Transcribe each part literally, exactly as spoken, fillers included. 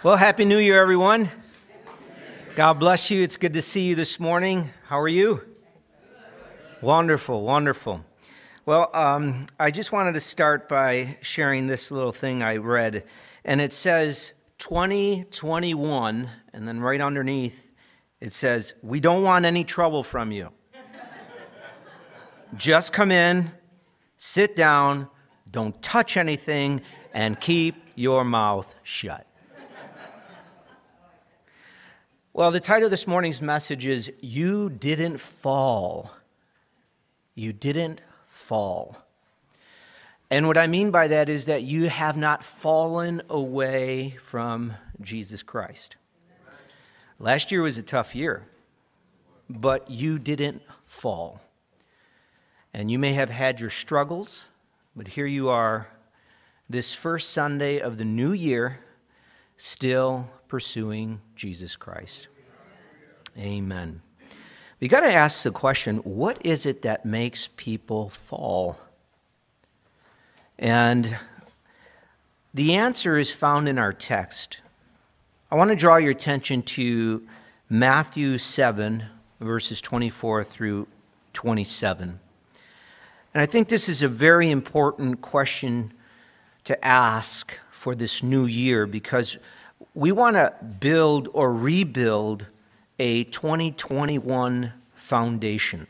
Well, Happy New Year, everyone. God bless you. It's good to see you this morning. How are you? Wonderful, wonderful. Well, um, I just wanted to start by sharing this little thing I read. And it says twenty twenty-one, and then right underneath, it says, we don't want any trouble from you. Just come in, sit down, don't touch anything, and keep your mouth shut. Well, the title of this morning's message is, You Didn't Fall. You didn't fall. And what I mean by that is that you have not fallen away from Jesus Christ. Last year was a tough year, but you didn't fall. And you may have had your struggles, but here you are, this first Sunday of the new year, still pursuing Jesus Christ. Amen. We got to ask the question, what is it that makes people fall? And the answer is found in our text. I want to draw your attention to Matthew seven, verses twenty-four through twenty-seven. And I think this is a very important question to ask for this new year, because we want to build or rebuild a twenty twenty-one foundation.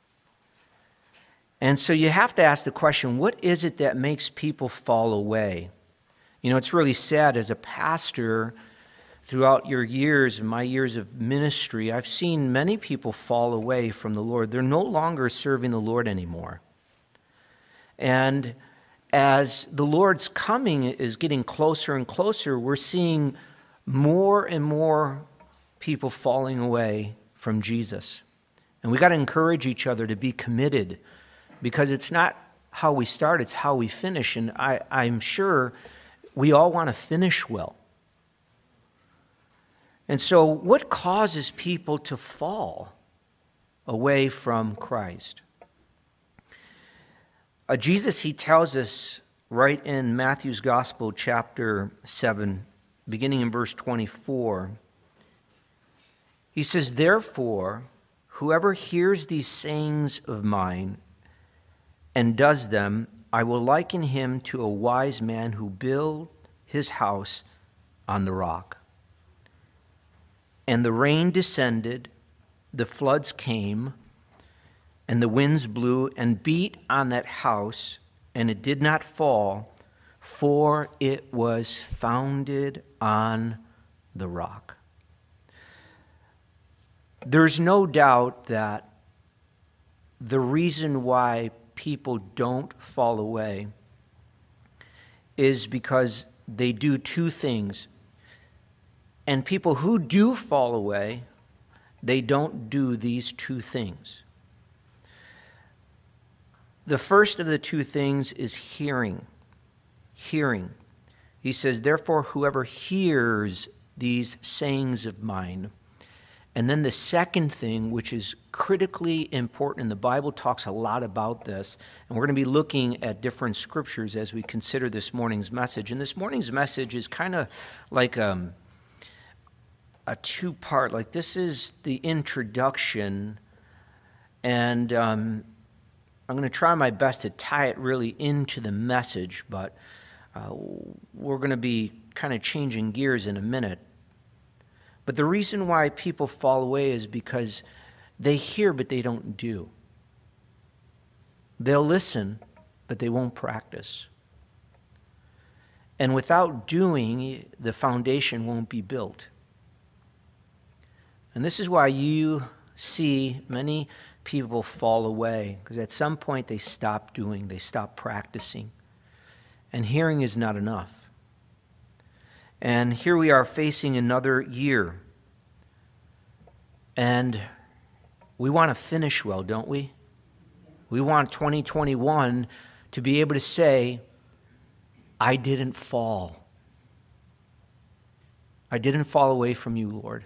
And so you have to ask the question, what is it that makes people fall away? You know, it's really sad as a pastor, throughout your years, my years of ministry, I've seen many people fall away from the Lord. They're no longer serving the Lord anymore. And as the Lord's coming is getting closer and closer, we're seeing more and more people falling away from Jesus. And we got to encourage each other to be committed, because it's not how we start, it's how we finish. And I, I'm sure we all want to finish well. And so what causes people to fall away from Christ? Uh, Jesus, he tells us right in Matthew's Gospel, chapter seven, beginning in verse twenty-four, he says, Therefore, whoever hears these sayings of mine and does them, I will liken him to a wise man who built his house on the rock. And the rain descended, the floods came, and the winds blew and beat on that house, and it did not fall, for it was founded on the rock. There's no doubt that the reason why people don't fall away is because they do two things. And people who do fall away, they don't do these two things. The first of the two things is hearing. Hearing. He says, Therefore, whoever hears these sayings of mine. And then the second thing, which is critically important, and the Bible talks a lot about this, and we're going to be looking at different scriptures as we consider this morning's message. And this morning's message is kind of like um, a two-part. Like, this is the introduction, and um, I'm going to try my best to tie it really into the message, but uh, we're going to be kind of changing gears in a minute. But the reason why people fall away is because they hear, but they don't do. They'll listen, but they won't practice. And without doing, the foundation won't be built. And this is why you see many people fall away, because at some point they stop doing, they stop practicing. And hearing is not enough. And here we are facing another year. And we want to finish well, don't we? We want twenty twenty-one to be able to say, I didn't fall. I didn't fall away from you, Lord.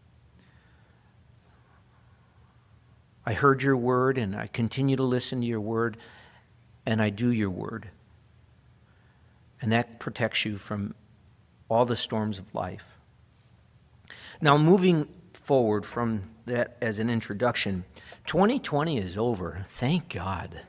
I heard your word, and I continue to listen to your word, and I do your word. And that protects you from all the storms of life. Now, moving forward from that as an introduction, twenty twenty is over. Thank God.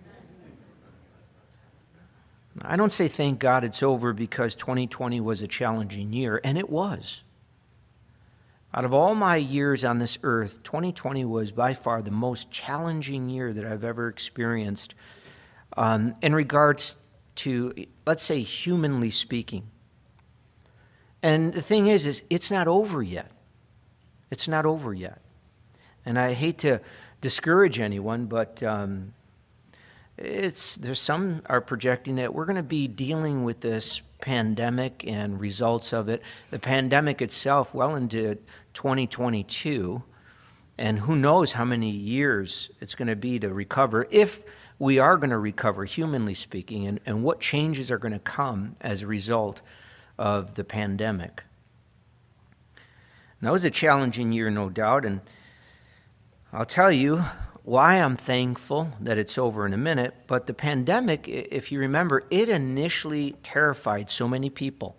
I don't say thank God it's over because twenty twenty was a challenging year, and it was. Out of all my years on this earth, twenty twenty was by far the most challenging year that I've ever experienced um, in regards to, let's say, humanly speaking. And the thing is, is it's not over yet. It's not over yet. And I hate to discourage anyone, but um, it's there's some are projecting that we're going to be dealing with this pandemic and results of it, the pandemic itself, well into twenty twenty-two, and who knows how many years it's going to be to recover, if we are going to recover, humanly speaking, and, and what changes are going to come as a result of the pandemic. And that was a challenging year, no doubt, and I'll tell you why I'm thankful that it's over in a minute, but the pandemic, if you remember, it initially terrified so many people.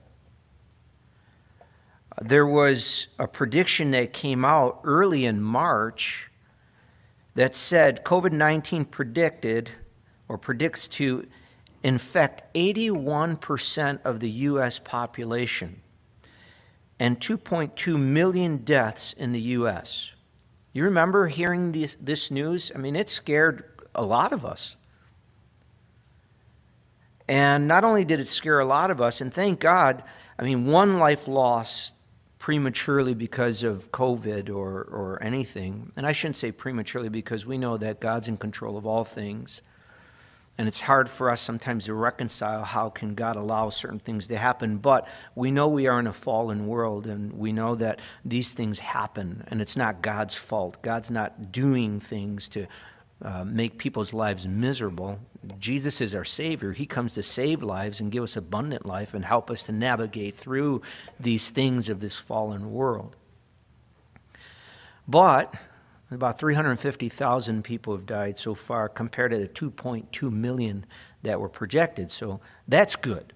There was a prediction that came out early in March that said COVID nineteen predicted or predicts to infect eighty-one percent of the U S population and two point two million deaths in the U S You remember hearing this, this news? I mean, it scared a lot of us. And not only did it scare a lot of us, and thank God, I mean, one life lost prematurely because of COVID or, or anything. And I shouldn't say prematurely because we know that God's in control of all things. And it's hard for us sometimes to reconcile how can God allow certain things to happen. But we know we are in a fallen world, and we know that these things happen, and it's not God's fault. God's not doing things to uh, make people's lives miserable. Jesus is our Savior. He comes to save lives and give us abundant life and help us to navigate through these things of this fallen world. But about three hundred fifty thousand people have died so far compared to the two point two million that were projected. So that's good.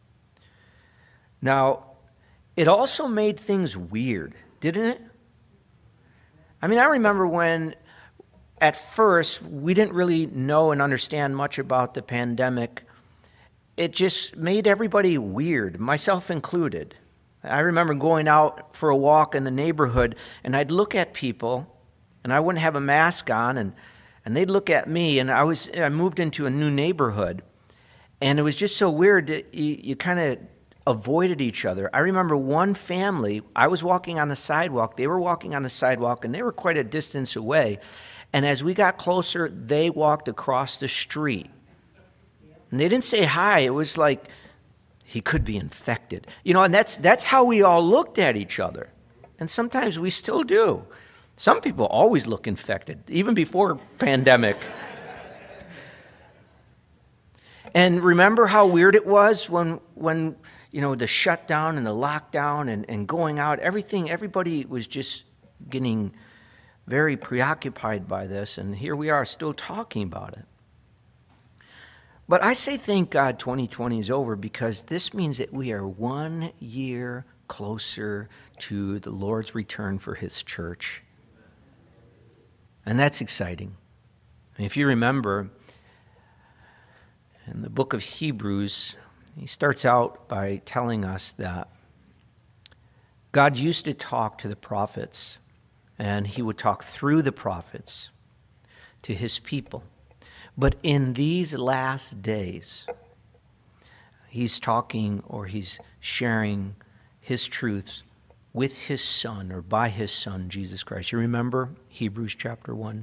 Now, it also made things weird, didn't it? I mean, I remember when at first we didn't really know and understand much about the pandemic. It just made everybody weird, myself included. I remember going out for a walk in the neighborhood, and I'd look at people, and I wouldn't have a mask on, and, and they'd look at me, and I was I moved into a new neighborhood, and it was just so weird that you, you kind of avoided each other. I remember one family, I was walking on the sidewalk, they were walking on the sidewalk, and they were quite a distance away, and as we got closer, they walked across the street. And they didn't say hi. It was like, he could be infected. You know, and that's that's how we all looked at each other. And sometimes we still do. Some people always look infected, even before pandemic. And remember how weird it was when, when you know, the shutdown and the lockdown and, and going out, everything, everybody was just getting very preoccupied by this, and here we are still talking about it. But I say thank God twenty twenty is over, because this means that we are one year closer to the Lord's return for his church. And that's exciting. And if you remember, in the book of Hebrews, he starts out by telling us that God used to talk to the prophets, and he would talk through the prophets to his people. But in these last days, he's talking or he's sharing his truths with his son, or by his son, Jesus Christ. You remember Hebrews chapter one?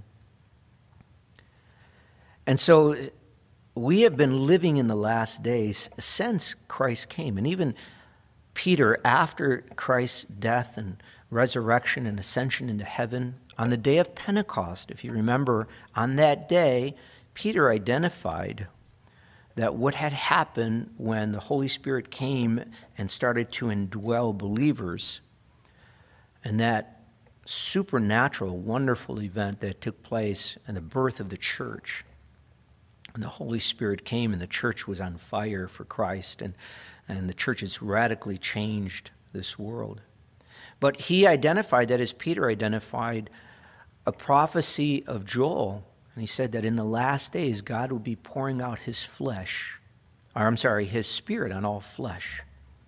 And so we have been living in the last days since Christ came. And even Peter, after Christ's death and resurrection and ascension into heaven, on the day of Pentecost, if you remember, on that day, Peter identified that what had happened when the Holy Spirit came and started to indwell believers, and that supernatural, wonderful event that took place in the birth of the church. And the Holy Spirit came and the church was on fire for Christ, and, and the church is radically changed this world. But he identified that, as Peter identified, a prophecy of Joel. And he said that in the last days, God would be pouring out his flesh, or I'm sorry, his spirit on all flesh.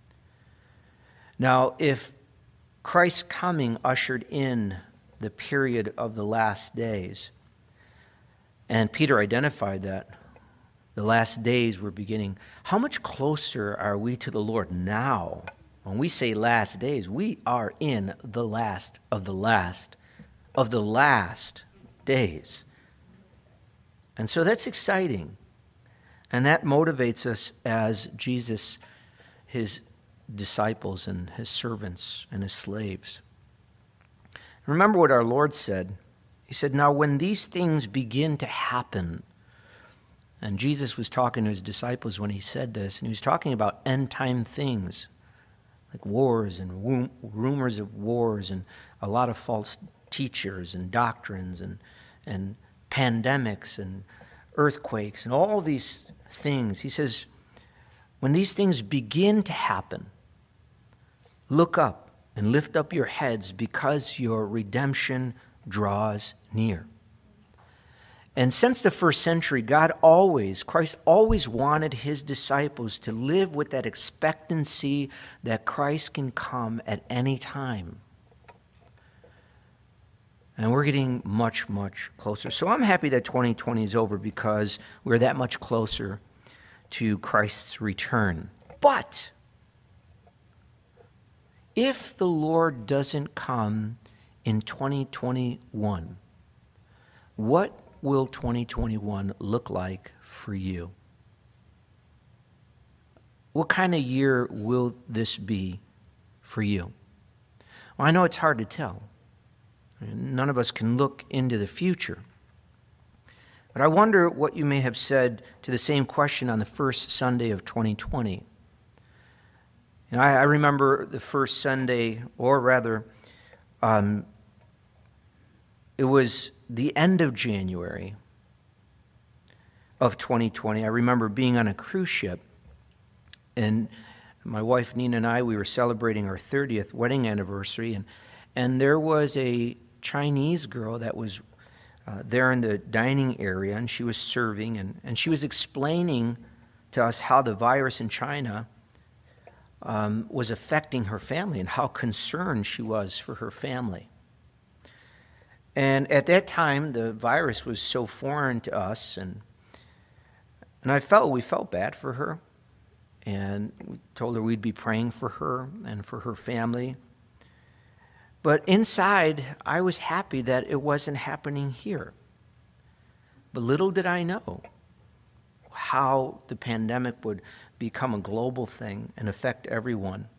Now, if Christ's coming ushered in the period of the last days, and Peter identified that the last days were beginning, how much closer are we to the Lord now? When we say last days, we are in the last of the last of the last days. And so that's exciting. And that motivates us as Jesus, his disciples and his servants and his slaves. Remember what our Lord said. He said, now when these things begin to happen, and Jesus was talking to his disciples when he said this, and he was talking about end-time things, like wars and rumors of wars and a lot of false teachers and doctrines and, and pandemics and earthquakes and all these things. He says, when these things begin to happen, look up and lift up your heads, because your redemption draws near. And since the first century, God always, Christ always wanted his disciples to live with that expectancy that Christ can come at any time. And we're getting much, much closer. So I'm happy that twenty twenty is over, because we're that much closer to Christ's return. But if the Lord doesn't come in twenty twenty-one, what will twenty twenty-one look like for you? What kind of year will this be for you? Well, I know it's hard to tell. None of us can look into the future. But I wonder what you may have said to the same question on the first Sunday of twenty twenty. And I, I remember the first Sunday, or rather, um, it was the end of January of twenty twenty. I remember being on a cruise ship, and my wife Nina and I, we were celebrating our thirtieth wedding anniversary, and, and there was a Chinese girl that was uh, there in the dining area, and she was serving, and, and she was explaining to us how the virus in China um, was affecting her family and how concerned she was for her family. And at that time, the virus was so foreign to us, and and I felt, we felt bad for her, and we told her we'd be praying for her and for her family. But inside, I was happy that it wasn't happening here. But little did I know how the pandemic would become a global thing and affect everyone.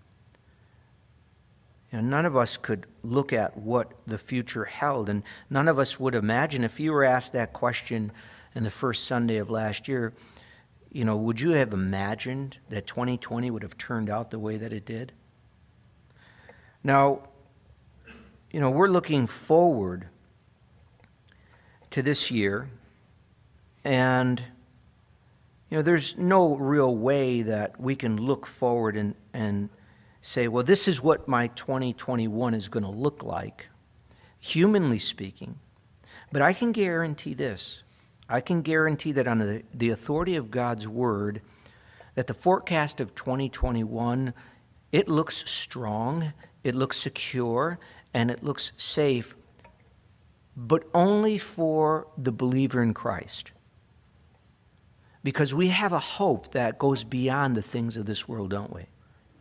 And none of us could look at what the future held, and none of us would imagine, if you were asked that question in the first Sunday of last year, you know, would you have imagined that twenty twenty would have turned out the way that it did? Now, you know, we're looking forward to this year, and, you know, there's no real way that we can look forward and, and say, well, this is what my twenty twenty-one is going to look like, humanly speaking. But I can guarantee this. I can guarantee that on the, the authority of God's word, that the forecast of twenty twenty-one, it looks strong, it looks secure, and it looks safe, but only for the believer in Christ. Because we have a hope that goes beyond the things of this world, don't we?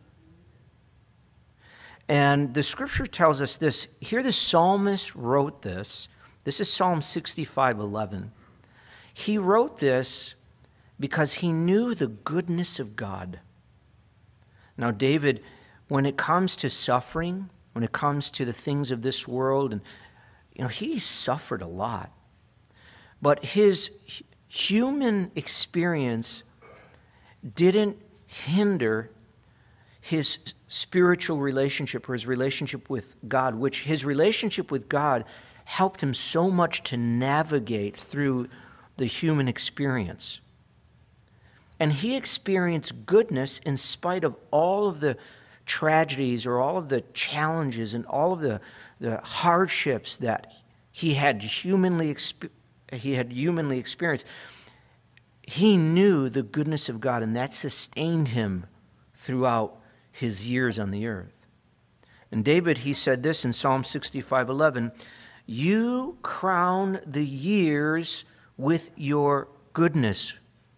And the scripture tells us this. Here the psalmist wrote this. This is Psalm sixty-five eleven. He wrote this because he knew the goodness of God. Now, David, when it comes to suffering, when it comes to the things of this world, and you know, he suffered a lot. But his human experience didn't hinder his spiritual relationship or his relationship with God, which his relationship with God helped him so much to navigate through the human experience. And he experienced goodness in spite of all of the tragedies or all of the challenges and all of the, the hardships that he had humanly exp- he had humanly experienced, he knew the goodness of God, and that sustained him throughout his years on the earth. And David, he said this in Psalm sixty-five eleven, "You crown the years with your goodness,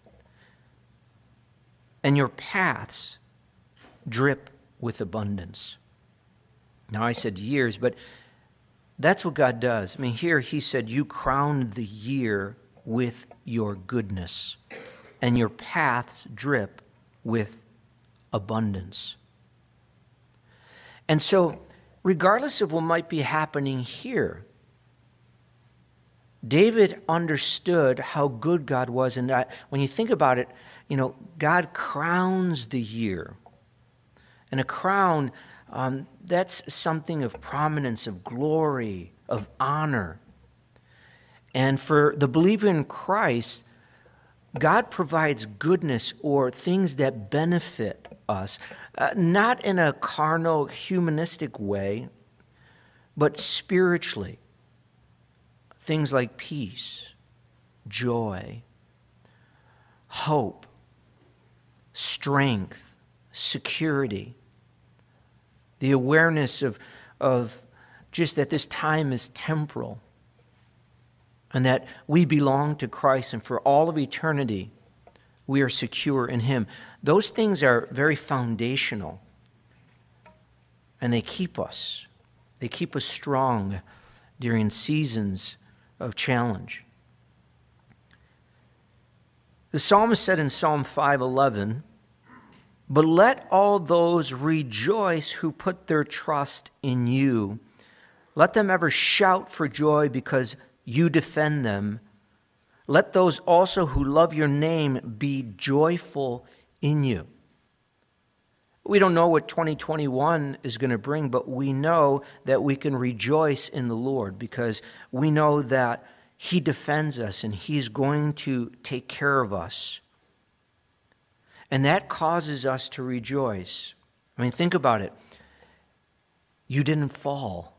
and your paths drip with abundance." Now I said years, but that's what God does. I mean, here he said, "You crowned the year with your goodness, and your paths drip with abundance." And so, regardless of what might be happening here, David understood how good God was, and that when you think about it, you know, God crowns the year. And a crown, um, that's something of prominence, of glory, of honor. And for the believer in Christ, God provides goodness or things that benefit us, uh, not in a carnal, humanistic way, but spiritually. Things like peace, joy, hope, strength, security, the awareness of, of just that this time is temporal and that we belong to Christ, and for all of eternity we are secure in him. Those things are very foundational, and they keep us. They keep us strong during seasons of challenge. The psalmist said in Psalm five eleven, "But let all those rejoice who put their trust in you. Let them ever shout for joy because you defend them. Let those also who love your name be joyful in you." We don't know what twenty twenty-one is going to bring, but we know that we can rejoice in the Lord because we know that he defends us and he's going to take care of us. And that causes us to rejoice. I mean, think about it. You didn't fall.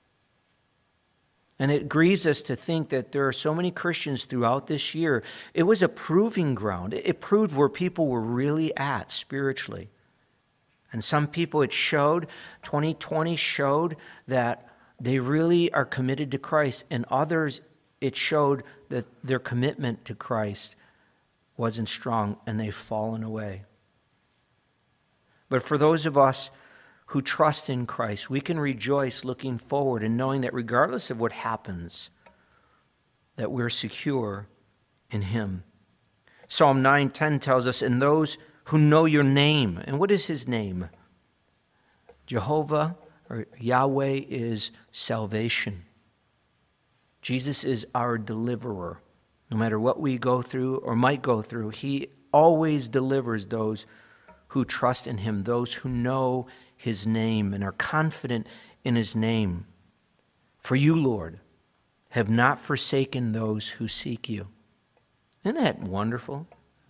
And it grieves us to think that there are so many Christians throughout this year. It was a proving ground. It proved where people were really at spiritually. And some people, it showed, twenty twenty showed that they really are committed to Christ. And others, it showed that their commitment to Christ wasn't strong and they've fallen away. But for those of us who trust in Christ, we can rejoice looking forward and knowing that regardless of what happens, that we're secure in him. Psalm nine ten tells us, "And those who know your name." And what is his name? Jehovah or Yahweh is salvation. Jesus is our deliverer. No matter what we go through or might go through, he always delivers those who trust in him, those who know his name and are confident in his name. "For you, Lord, have not forsaken those who seek you." Isn't that wonderful?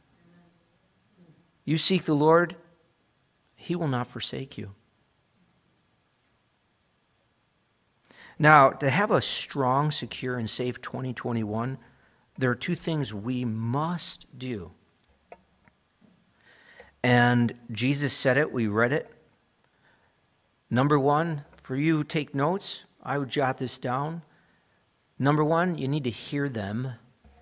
You seek the Lord, he will not forsake you. Now, to have a strong, secure, and safe twenty twenty-one, there are two things we must do. And Jesus said it, we read it. Number one, for you who take notes, I would jot this down. Number one, you need to hear them.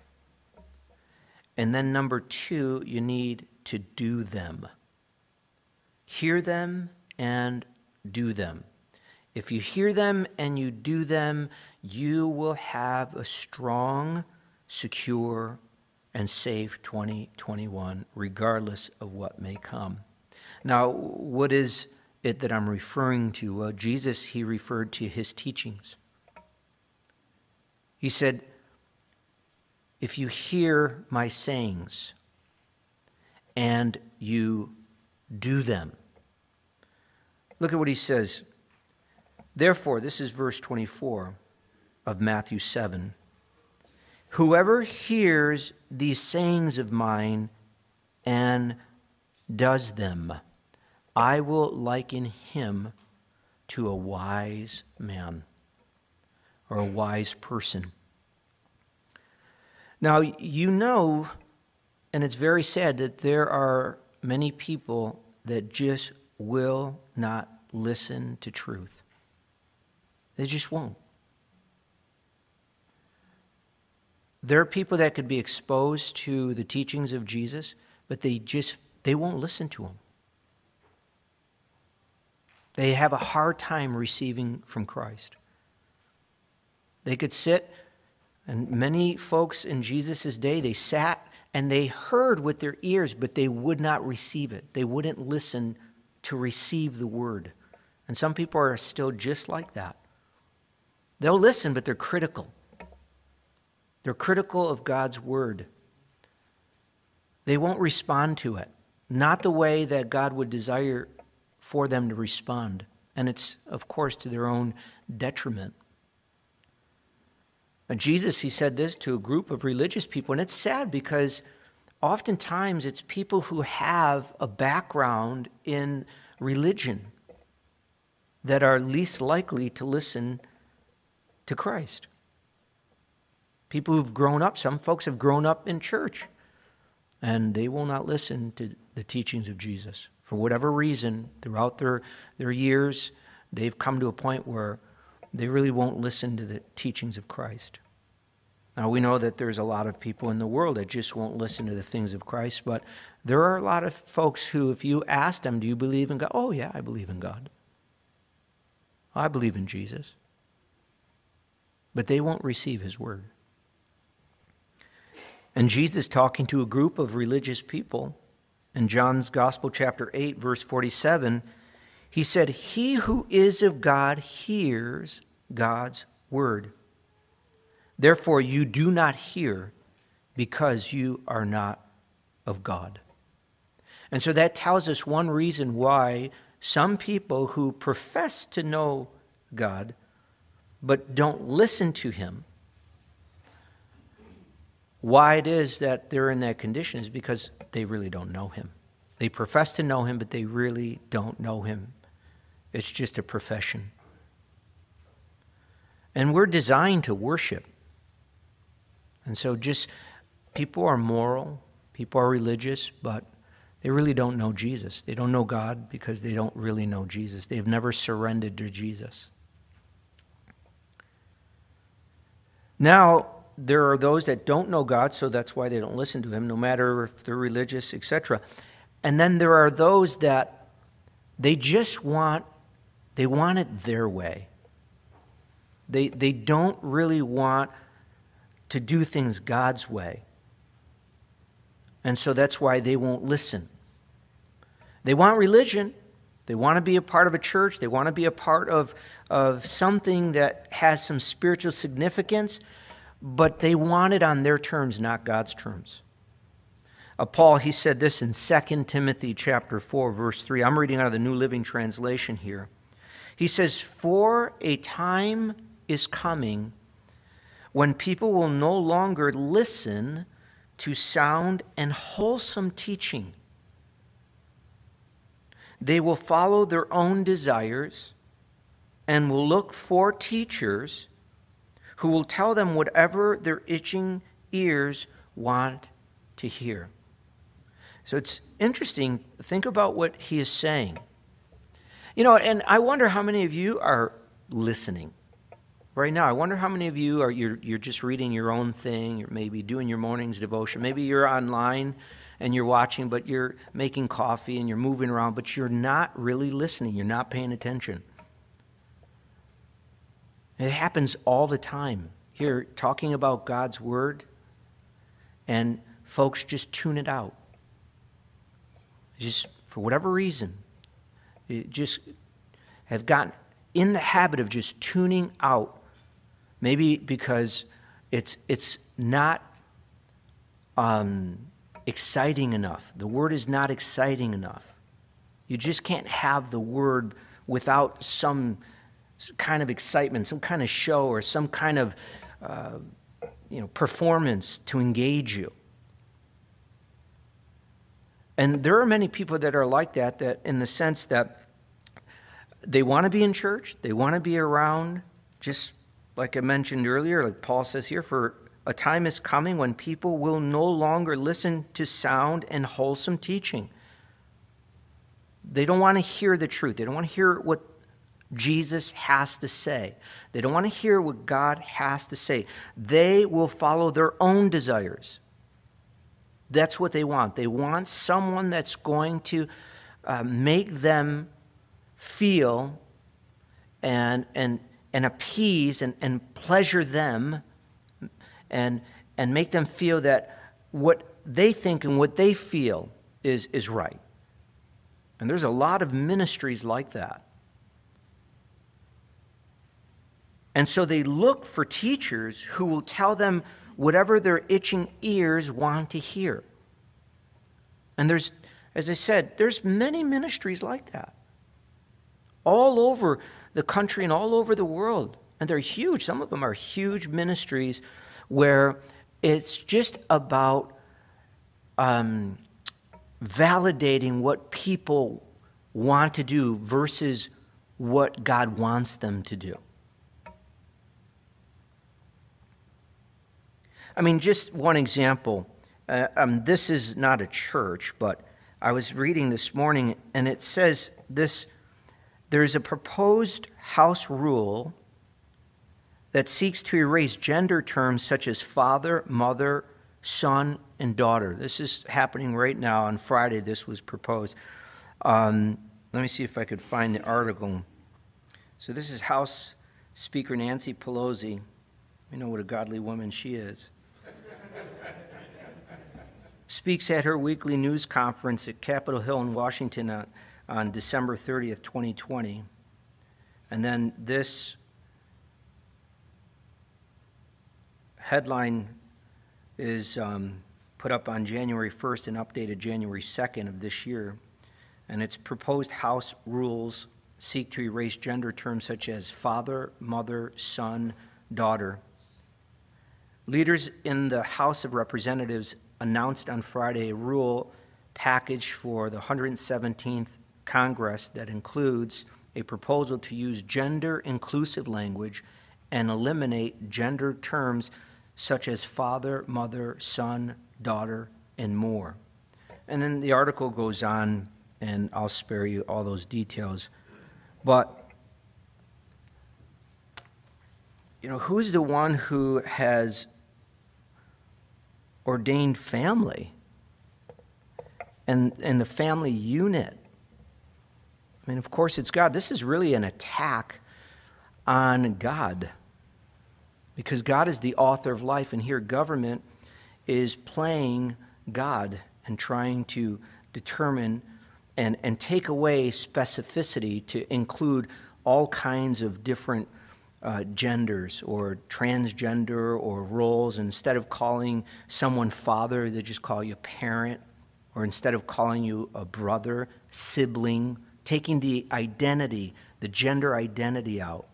And then number two, you need to do them. Hear them and do them. If you hear them and you do them, you will have a strong, secure, and safe twenty twenty-one, regardless of what may come. Now, what is it that I'm referring to? Well, Jesus, he referred to his teachings. He said, if you hear my sayings and you do them. Look at what he says. Therefore, this is verse twenty-four of Matthew seven. Whoever hears these sayings of mine and does them, I will liken him to a wise man or a wise person. Now, you know, and it's very sad that there are many people that just will not listen to truth. They just won't. There are people that could be exposed to the teachings of Jesus, but they just, they won't listen to him. They have a hard time receiving from Christ. They could sit, and many folks in Jesus' day, they sat and they heard with their ears, but they would not receive it. They wouldn't listen to receive the word. And some people are still just like that. They'll listen, but they're critical. They're critical of God's word. They won't respond to it, not the way that God would desire for them to respond. And it's, of course, to their own detriment. And Jesus, he said this to a group of religious people, and it's sad because oftentimes it's people who have a background in religion that are least likely to listen to Christ. People who've grown up, some folks have grown up in church, and they will not listen to the teachings of Jesus. For whatever reason, throughout their, their years, they've come to a point where they really won't listen to the teachings of Christ. Now, we know that there's a lot of people in the world that just won't listen to the things of Christ, but there are a lot of folks who, if you ask them, do you believe in God? Oh, yeah, I believe in God. I believe in Jesus. But they won't receive his word. And Jesus, talking to a group of religious people, in John's Gospel, chapter eight, verse forty-seven, he said, "He who is of God hears God's word. Therefore, you do not hear because you are not of God." And so that tells us one reason why some people who profess to know God but don't listen to him, why it is that they're in that condition is because they really don't know him. They profess to know him, but they really don't know him. It's just a profession. And we're designed to worship. And so just, people are moral, people are religious, but they really don't know Jesus. They don't know God because they don't really know Jesus. They've never surrendered to Jesus. Now, there are those that don't know God, so that's why they don't listen to him, no matter if they're religious, et cetera. And then there are those that they just want, they want it their way. They, they don't really want to do things God's way. And so that's why they won't listen. They want religion. They want to be a part of a church. They want to be a part of, of something that has some spiritual significance, but they want it on their terms, not God's terms. Uh, Paul, he said this in Second Timothy chapter four, verse three. I'm reading out of the New Living Translation here. He says, "For a time is coming when people will no longer listen to sound and wholesome teaching. They will follow their own desires and will look for teachers who will tell them whatever their itching ears want to hear." So it's interesting. Think about what he is saying. You know, and I wonder how many of you are listening right now. I wonder how many of you are, you're, you're just reading your own thing. You're maybe doing your morning's devotion. Maybe you're online and you're watching, but you're making coffee and you're moving around, but you're not really listening. You're not paying attention. It happens all the time. Here, talking about God's word, and folks just tune it out. Just for whatever reason, it just have gotten in the habit of just tuning out. Maybe because it's it's not um, exciting enough. The word is not exciting enough. You just can't have the word without some kind of excitement, some kind of show, or some kind of uh, you know performance to engage you. And there are many people that are like that, that in the sense that they want to be in church, they want to be around, just like I mentioned earlier, like Paul says here, for a time is coming when people will no longer listen to sound and wholesome teaching. They don't want to hear the truth. They don't want to hear what Jesus has to say. They don't want to hear what God has to say. They will follow their own desires. That's what they want. They want someone that's going to uh, make them feel and and and appease and, and pleasure them and and make them feel that what they think and what they feel is is right. And there's a lot of ministries like that. And so they look for teachers who will tell them whatever their itching ears want to hear. And there's, as I said, there's many ministries like that. All over the country and all over the world. And they're huge. Some of them are huge ministries where it's just about um, validating what people want to do versus what God wants them to do. I mean, just one example. Uh, um, this is not a church, but I was reading this morning, and it says this: there's a proposed House rule that seeks to erase gender terms such as father, mother, son, and daughter. This is happening right now. On Friday, this was proposed. Um, let me see if I could find the article. So this is House Speaker Nancy Pelosi. We know what a godly woman she is. Speaks at her weekly news conference at Capitol Hill in Washington on, on December thirtieth, twenty twenty. And then this headline is um, put up on January first and updated January second of this year. And it's proposed House rules seek to erase gender terms such as father, mother, son, daughter. Leaders in the House of Representatives announced on Friday a rule package for the one hundred seventeenth Congress that includes a proposal to use gender-inclusive language and eliminate gender terms such as father, mother, son, daughter, and more. And then the article goes on, and I'll spare you all those details. But, you know, who's the one who has ordained family and, and the family unit? I mean, of course, it's God. This is really an attack on God, because God is the author of life, and here government is playing God and trying to determine and, and take away specificity to include all kinds of different uh, genders or transgender or roles. And instead of calling someone father, they just call you parent, or instead of calling you a brother, sibling, taking the identity, the gender identity out.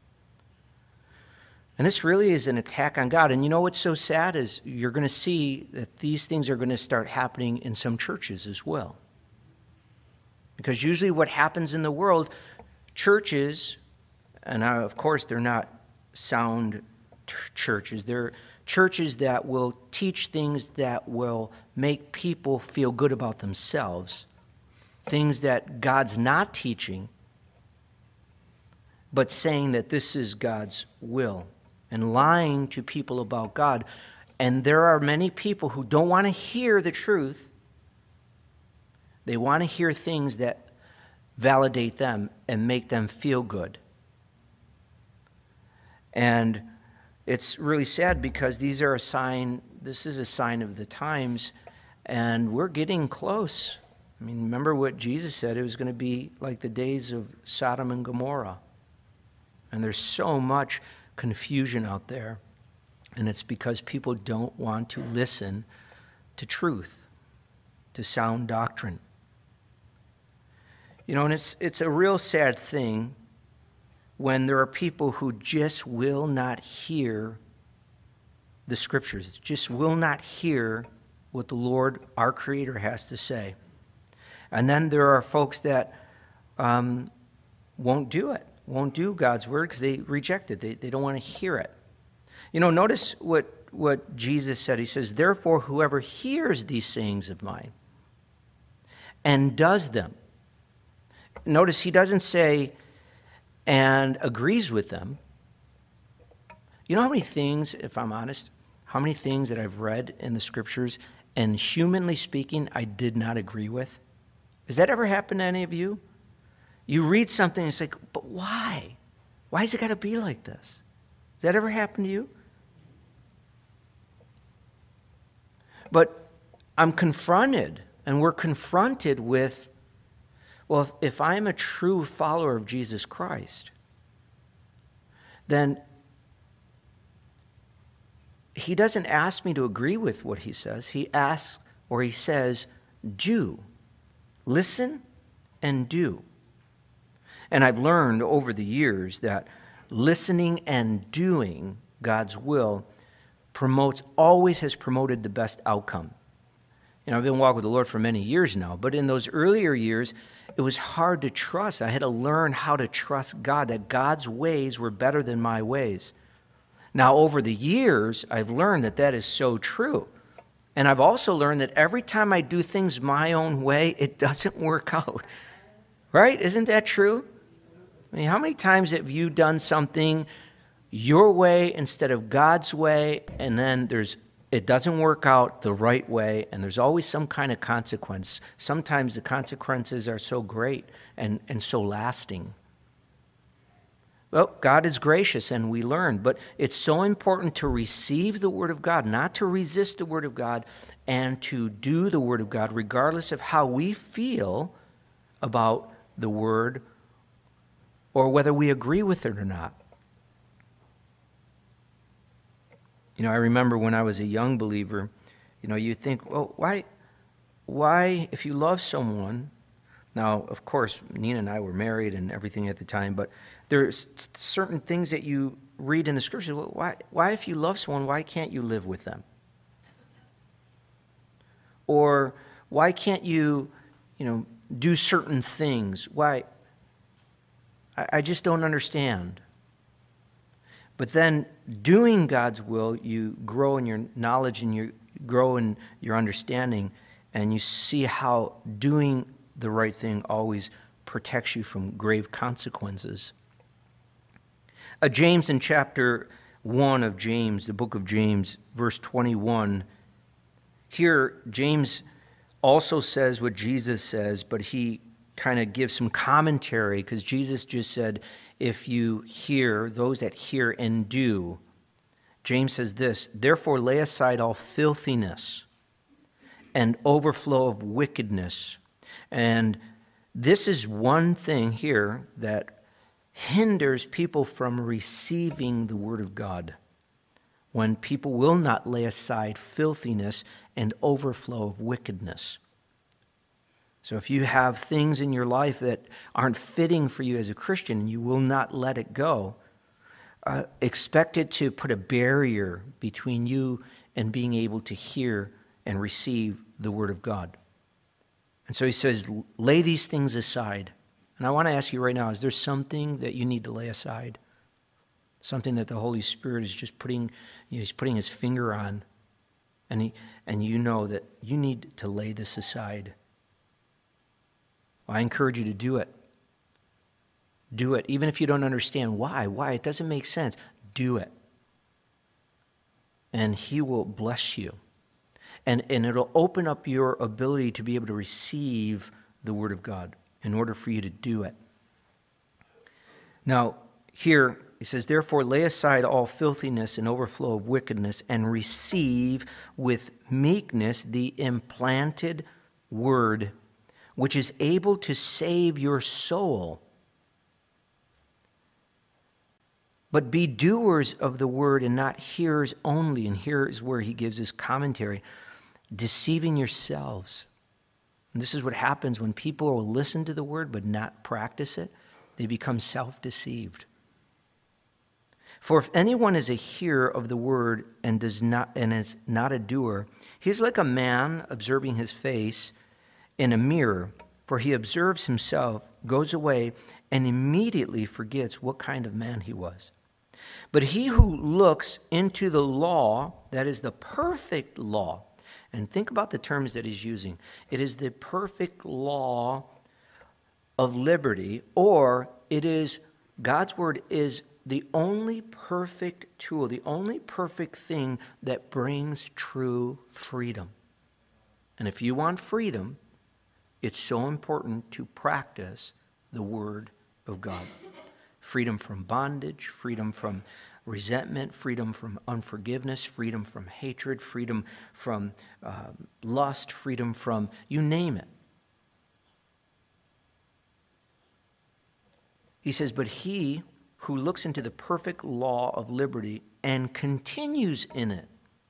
And this really is an attack on God. And you know what's so sad is you're going to see that these things are going to start happening in some churches as well. Because usually what happens in the world, churches, and of course they're not sound t- churches, they're churches that will teach things that will make people feel good about themselves, things that God's not teaching, but saying that this is God's will, and lying to people about God. And there are many people who don't want to hear the truth. They want to hear things that validate them and make them feel good. And it's really sad because these are a sign, this is a sign of the times, and we're getting close. I mean, remember what Jesus said, it was going to be like the days of Sodom and Gomorrah. And there's so much confusion out there, and it's because people don't want to listen to truth, to sound doctrine. You know, and it's it's a real sad thing when there are people who just will not hear the Scriptures, just will not hear what the Lord, our Creator, has to say. And then there are folks that um, won't do it, won't do God's word because they reject it. They, they don't want to hear it. You know, notice what, what Jesus said. He says, therefore, whoever hears these sayings of mine and does them. Notice he doesn't say, and agrees with them. You know how many things, if I'm honest, how many things that I've read in the scriptures, and humanly speaking, I did not agree with? Has that ever happened to any of you? You read something and it's like, but why? Why has it got to be like this? Has that ever happened to you? But I'm confronted, and we're confronted with, well, if, if I'm a true follower of Jesus Christ, then he doesn't ask me to agree with what he says. He asks, or he says, do. Listen and do. And I've learned over the years that listening and doing God's will promotes, always has promoted the best outcome. You know, I've been walking with the Lord for many years now, but in those earlier years, it was hard to trust. I had to learn how to trust God, that God's ways were better than my ways. Now, over the years, I've learned that that is so true. And I've also learned that every time I do things my own way, it doesn't work out. Right? Isn't that true? I mean, how many times have you done something your way instead of God's way, and then there's it doesn't work out the right way, and there's always some kind of consequence. Sometimes the consequences are so great and, and so lasting. Well, God is gracious, and we learn, but it's so important to receive the Word of God, not to resist the Word of God, and to do the Word of God, regardless of how we feel about the Word or whether we agree with it or not. You know, I remember when I was a young believer, you know, you think, well, why, why, if you love someone, now, of course, Nina and I were married and everything at the time, but there's certain things that you read in the scriptures. Well, why, why, if you love someone, why can't you live with them? Or why can't you, you know, do certain things? Why? I, I just don't understand. But then doing God's will, you grow in your knowledge and you grow in your understanding, and you see how doing the right thing always protects you from grave consequences. Uh, James, in chapter one of James, the book of James, verse twenty-one, here James also says what Jesus says, but he kind of gives some commentary, because Jesus just said, if you hear, those that hear and do. James says this, therefore lay aside all filthiness and overflow of wickedness. And this is one thing here that hinders people from receiving the Word of God, when people will not lay aside filthiness and overflow of wickedness. So if you have things in your life that aren't fitting for you as a Christian and you will not let it go, uh, expect it to put a barrier between you and being able to hear and receive the Word of God. And so he says, lay these things aside. And I want to ask you right now, is there something that you need to lay aside? Something that the Holy Spirit is just putting, you know, he's putting his finger on, and he, and you know that you need to lay this aside. I encourage you to do it. Do it. Even if you don't understand why. Why? It doesn't make sense. Do it. And he will bless you. And, and it'll open up your ability to be able to receive the Word of God in order for you to do it. Now, here it says, therefore lay aside all filthiness and overflow of wickedness and receive with meekness the implanted Word, which is able to save your soul. But be doers of the word and not hearers only. And here is where he gives his commentary. Deceiving yourselves. And this is what happens when people will listen to the word but not practice it. They become self-deceived. For if anyone is a hearer of the word and does not and is not a doer, he is like a man observing his face in a mirror. For he observes himself, goes away, and immediately forgets what kind of man he was. But he who looks into the law, that is the perfect law, and think about the terms that he's using. It is the perfect law of liberty, or it is, God's word is the only perfect tool, the only perfect thing that brings true freedom. And if you want freedom, it's so important to practice the word of God. Freedom from bondage, freedom from resentment, freedom from unforgiveness, freedom from hatred, freedom from uh, lust, freedom from, you name it. He says, but he who looks into the perfect law of liberty and continues in it,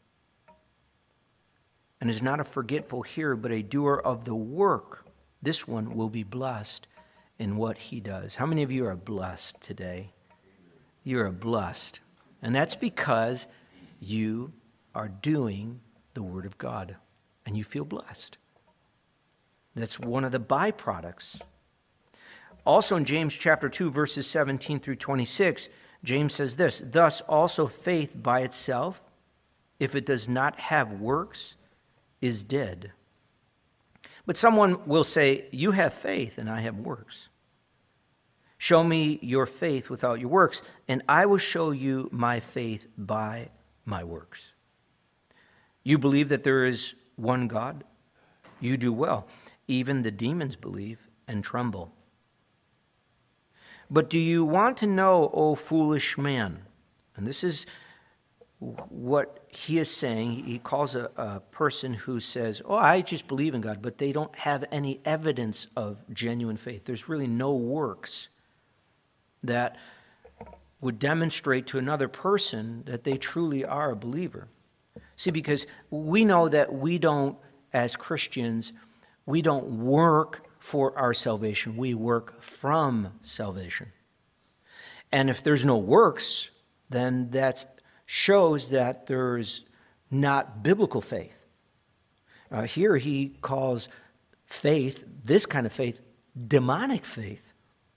and is not a forgetful hearer, but a doer of the work, this one will be blessed in what he does. How many of you are blessed today? You are blessed. And that's because you are doing the Word of God, and you feel blessed. That's one of the byproducts. Also in James chapter two, verses seventeen through twenty-six, James says this, thus also faith by itself, if it does not have works, is dead. But someone will say, you have faith and I have works. Show me your faith without your works, and I will show you my faith by my works. You believe that there is one God? You do well. Even the demons believe and tremble. But do you want to know, O foolish man? And this is what he is saying. He calls a, a person who says, oh, I just believe in God, but they don't have any evidence of genuine faith. There's really no works that would demonstrate to another person that they truly are a believer. See, because we know that we don't, as Christians, we don't work for our salvation. We work from salvation. And if there's no works, then that shows that there's not biblical faith. Uh, here he calls faith, this kind of faith, demonic faith.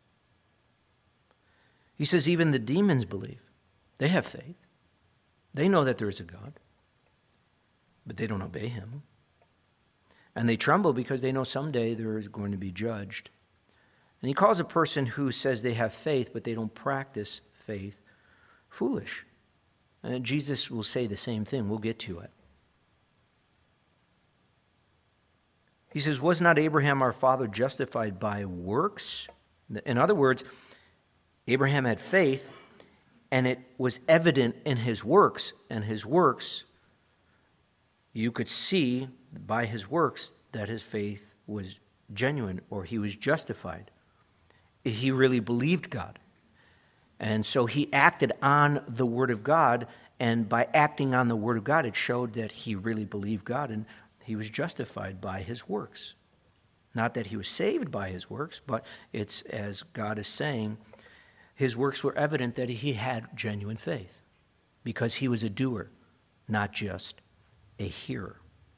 He says even the demons believe. They have faith. They know that there is a God, but they don't obey him. And they tremble because they know someday they're going to be judged. And he calls a person who says they have faith, but they don't practice faith, foolish. And Jesus will say the same thing. We'll get to it. He says, was not Abraham our father justified by works? In other words, Abraham had faith, and it was evident in his works. And his works, you could see by his works that his faith was genuine, or he was justified. He really believed God. And so he acted on the Word of God, and by acting on the Word of God, it showed that he really believed God, and he was justified by his works. Not that he was saved by his works, but it's, as God is saying, his works were evident that he had genuine faith, because he was a doer, not just a hearer.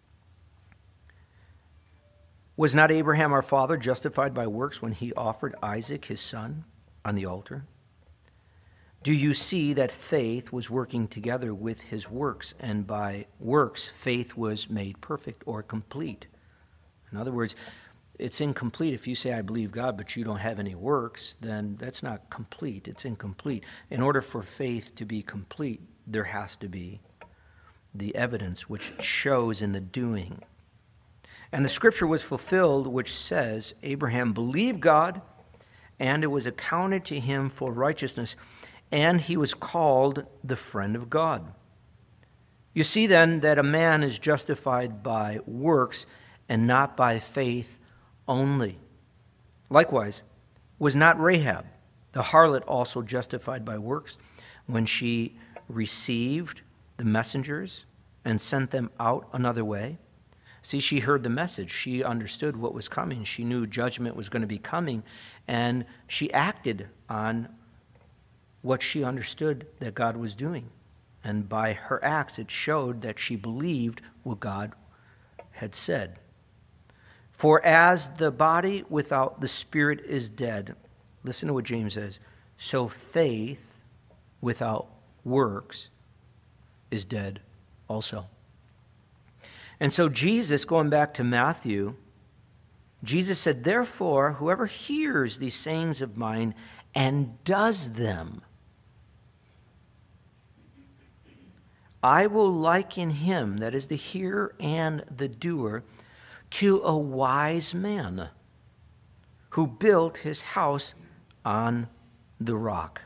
Was not Abraham our father justified by works when he offered Isaac his son on the altar? Do you see that faith was working together with his works, and by works faith was made perfect or complete? In other words, it's incomplete if you say, I believe God, but you don't have any works, then that's not complete. It's incomplete. In order for faith to be complete, there has to be the evidence which shows in the doing. And the scripture was fulfilled, which says, Abraham believed God, and it was accounted to him for righteousness, and he was called the friend of God. You see then that a man is justified by works and not by faith only. Likewise, was not Rahab, the harlot, also justified by works when she received the messengers and sent them out another way? See, she heard the message. She understood what was coming. She knew judgment was going to be coming, and she acted on what she understood that God was doing. And by her acts, it showed that she believed what God had said. For as the body without the spirit is dead, listen to what James says, so faith without works is dead also. And so Jesus, going back to Matthew, Jesus said, therefore, whoever hears these sayings of mine and does them, I will liken him, that is the hearer and the doer, to a wise man who built his house on the rock.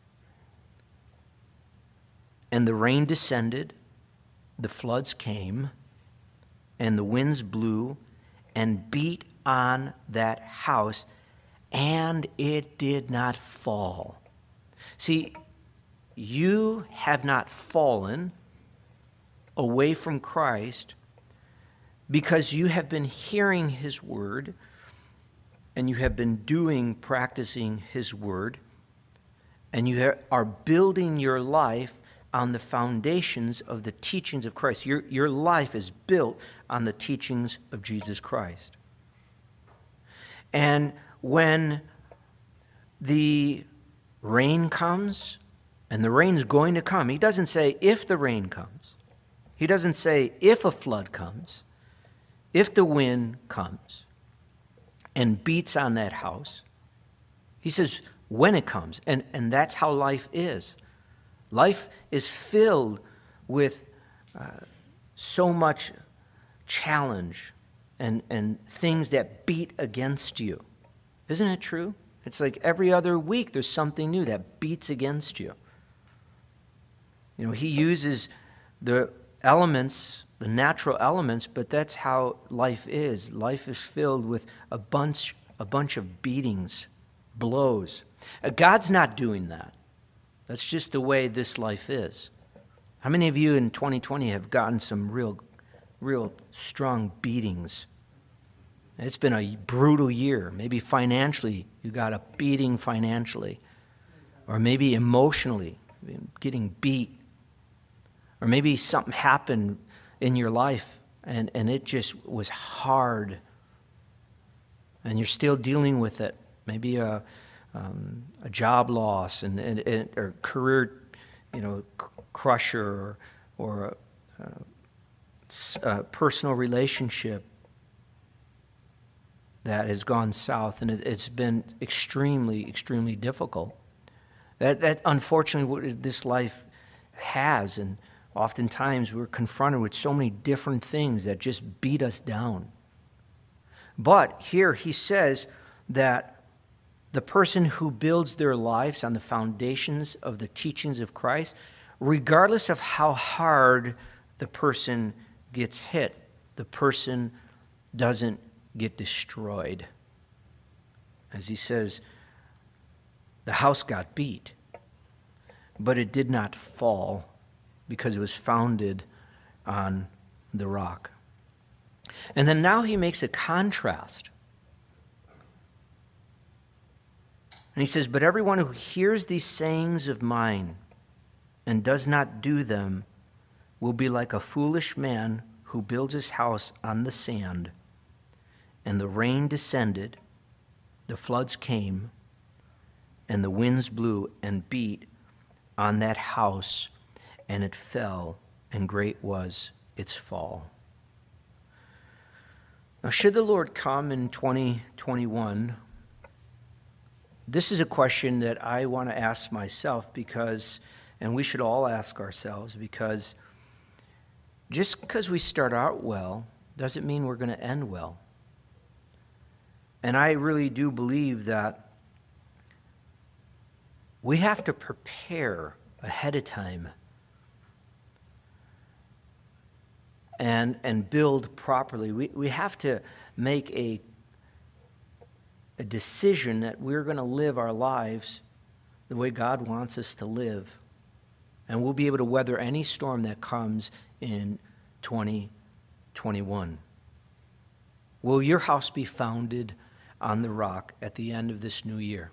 And the rain descended, the floods came, and the winds blew and beat on that house, and it did not fall. See, you have not fallen away from Christ because you have been hearing his word and you have been doing, practicing his word, and you are building your life on the foundations of the teachings of Christ. Your, your life is built on the teachings of Jesus Christ. And when the rain comes, and the rain's going to come, he doesn't say if the rain comes. He doesn't say if a flood comes, if the wind comes and beats on that house. He says when it comes, and, and that's how life is. Life is filled with uh, so much challenge and, and things that beat against you. Isn't it true? It's like every other week there's something new that beats against you. You know, he uses the elements, the natural elements, but that's how life is. Life is filled with a bunch, a bunch of beatings, blows. Uh, God's not doing that. That's just the way this life is. How many of you in twenty twenty have gotten some real, real strong beatings? It's been a brutal year. Maybe financially, you got a beating financially. Or maybe emotionally, getting beat. Or maybe something happened in your life and, and it just was hard. And you're still dealing with it. Maybe a, um, a job loss and, and, and or career, you know, crusher, or, or a, a personal relationship that has gone south, and it, it's been extremely, extremely difficult. That, that unfortunately, what this life has, and oftentimes we're confronted with so many different things that just beat us down. But here he says that the person who builds their lives on the foundations of the teachings of Christ, regardless of how hard the person gets hit, the person doesn't get destroyed. As he says, the house got beat, but it did not fall because it was founded on the rock. And then now he makes a contrast. And he says, but everyone who hears these sayings of mine and does not do them will be like a foolish man who builds his house on the sand. And the rain descended, the floods came, and the winds blew and beat on that house, and it fell, and great was its fall. Now, should the Lord come in twenty twenty-one, this is a question that I want to ask myself because, and we should all ask ourselves, because just because we start out well doesn't mean we're going to end well. And I really do believe that we have to prepare ahead of time and and build properly. We we have to make a a decision that we're going to live our lives the way God wants us to live. And we'll be able to weather any storm that comes in twenty twenty-one. Will your house be founded on the rock at the end of this new year?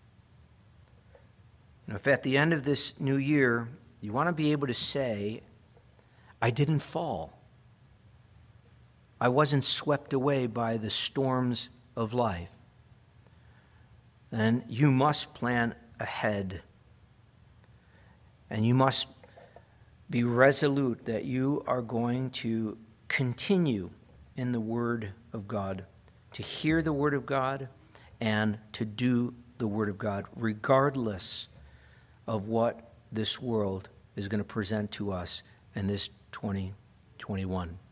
You know, if at the end of this new year you want to be able to say, I didn't fall. I wasn't swept away by the storms of life. And you must plan ahead. And you must be resolute that you are going to continue in the Word of God, to hear the Word of God and to do the Word of God, regardless of what this world is going to present to us in this twenty twenty-one.